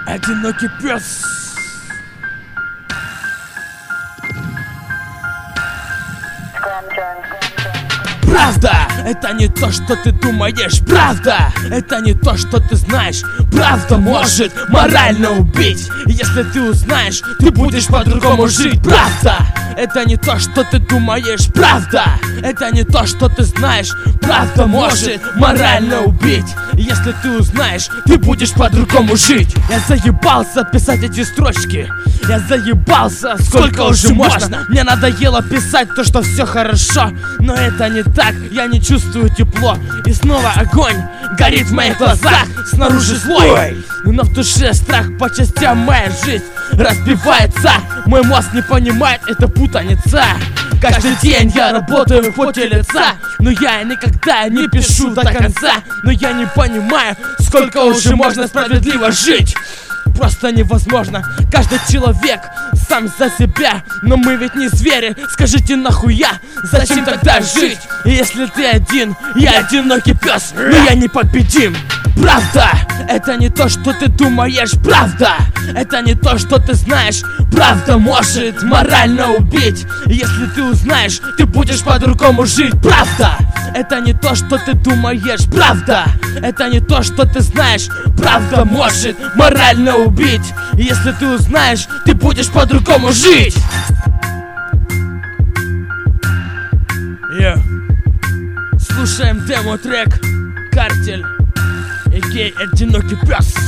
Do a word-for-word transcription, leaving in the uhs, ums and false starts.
Одинокий пес. Правда, это не то, что ты думаешь. Правда, это не то, что ты знаешь. Правда может морально убить. Если ты узнаешь, ты будешь по-другому жить. Правда, это не то, что ты думаешь. Правда, это не то, что ты знаешь. Правда может морально убить. Если ты узнаешь, ты будешь по-другому жить. Я заебался писать эти строчки. Я заебался, сколько уже можно. Мне надоело писать то, что все хорошо. Но это не так, я не чувствую тепло. И снова огонь горит в моих глазах. Снаружи злой, но в душе страх. По частям моя жизнь разбивается. Мой мозг не понимает, это путаница. Каждый день я работаю в поте лица. Но я никогда не пишу до конца. Но я не понимаю, сколько уже можно справедливо жить. Просто невозможно, каждый человек сам за себя. Но мы ведь не звери, скажите нахуя, зачем тогда жить? Если ты один, я одинокий пес, но я непобедим. Правда, это не то, что ты думаешь. Правда, это не то, что ты знаешь. Правда может морально убить. Если ты узнаешь, ты будешь по-другому жить. Правда, это не то, что ты думаешь. Правда, это не то, что ты знаешь. Правда может морально убить. Если ты узнаешь, ты будешь по-другому жить. Yeah. Слушаем демо-трек «Картель», а.к.а. «Одинокий пес».